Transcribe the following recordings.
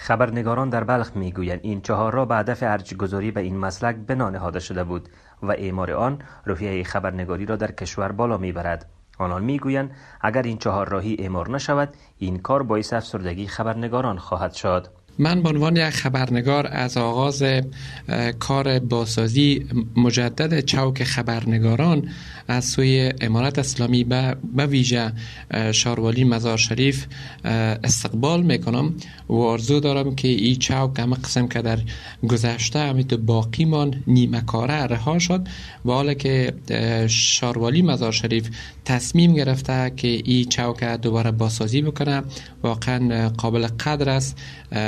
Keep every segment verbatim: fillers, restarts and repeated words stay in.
خبرنگاران در بلخ میگویند این چهار راه به هدف ارجگذاری به این مسلک بنا نهاده شده بود و اعمار آن روحیه خبرنگاری را در کشور بالا میبرد. آنان میگویند اگر این چهار راهی اعمار نشود این کار باعث افسردگی خبرنگاران خواهد شد. من به عنوان یک خبرنگار از آغاز کار بازسازی مجدد چوک خبرنگاران از سوی امارت اسلامی به ویژه شاروالی مزار شریف استقبال میکنم و آرزو دارم که این چوک هم قسم که در گذشته همیتو باقی مان نیمه کاره رها شد و حالا که شاروالی مزار شریف تصمیم گرفته که این چوک دوباره بازسازی بکنه واقعا قابل قدر است.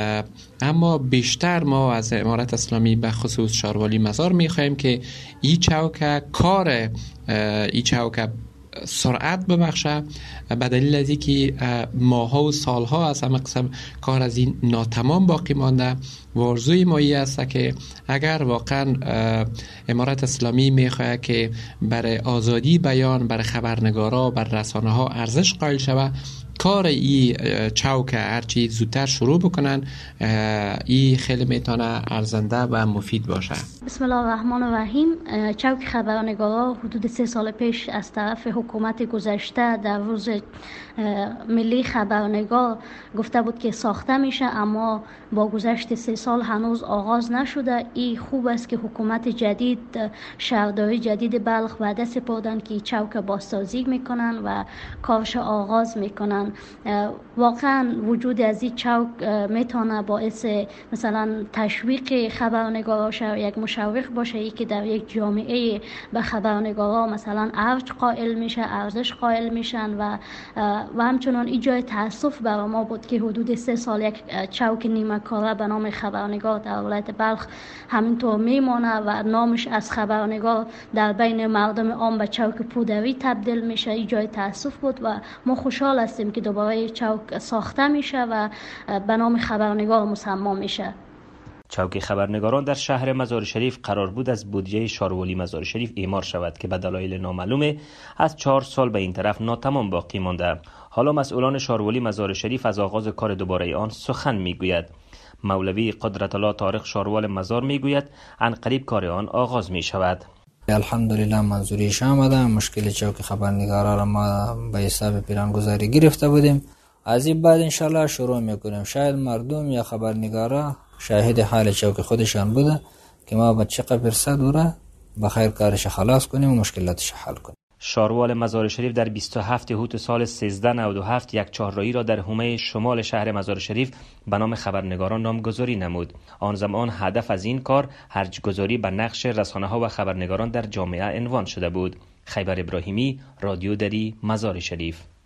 اما بیشتر ما از امارت اسلامی به خصوص شاروالی مزار میخواهیم که این چوک کار این چوک سرعت ببخشه به دلیل از اینکه ماها و سالها از همه قسم کار از این ناتمام باقی مانده و آرزوی ما این است که اگر واقعا امارت اسلامی میخواهد که برای آزادی بیان برای خبرنگارا بر رسانه ها ارزش قائل شود کار این چوک هرچی زودتر شروع بکنن این خیلی میتونه ارزنده و مفید باشه. بسم الله الرحمن الرحیم. چوک خبرنگارا حدود سه سال پیش از طرف حکومت گذشته در روز ملی خبرنگار گفته بود که ساخته میشه اما با گذشت سه سال هنوز آغاز نشده. این خوب است که حکومت جدید شهرداری جدید بلخ وعده سپردن که چوک بازسازی میکنن و کارش آغاز میکنن. واقعا وجود از این چوک میتونه باعث مثلا تشویق خبرنگارا شه، یک مشوق باشه ای که در یک جامعه به خبرنگارا مثلا ارج قائل میشه، ارزش قائل میشن و و همچنان این جای تاسف برای ما بود که حدود سه سال یک چوک نیمه کاره به نام خبرنگار در ولایت بلخ همینطور میمونه و نامش از خبرنگار در بین مردم عام به چوک پودری تبدیل میشه. این جای تاسف بود و ما خوشحال هستیم که دوباره چوک ساخته میشه و به نام خبرنگار مسما میشه. چوک خبرنگاران در شهر مزار شریف قرار بود از بودجه شاروالی مزار شریف اعمار شود که به دلایل نامعلوم از چهار سال به این طرف ناتمام باقی مانده. حالا مسئولان شاروالی مزار شریف از آغاز کار دوباره آن سخن میگوید. مولوی قدرت الله طارق شاروال مزار میگوید ان قریب کار آن آغاز می شود. الحمدلله منظوریش آمده. مشکل چوک خبرنگارا را ما به حساب پیرانگذاری گرفته بودیم. از این بعد انشالله شروع میکنیم. شاید مردم یا خبرنگارا شاهد حال چوک خودشان بوده که ما با چقدر برسد او را بخیر کارش خلاص کنیم و مشکلاتش حل کنیم. شاروال مزار شریف در بیست و هفتم اوت سال سیزده نود و هفت یک چهارراهی را در حومه شمال شهر مزار شریف به نام خبرنگاران نامگذاری نمود. آن زمان هدف از این کار هرجگذاری به نقش رسانه‌ها و خبرنگاران در جامعه عنوان شده بود. خیبر ابراهیمی، رادیو دری، مزار شریف.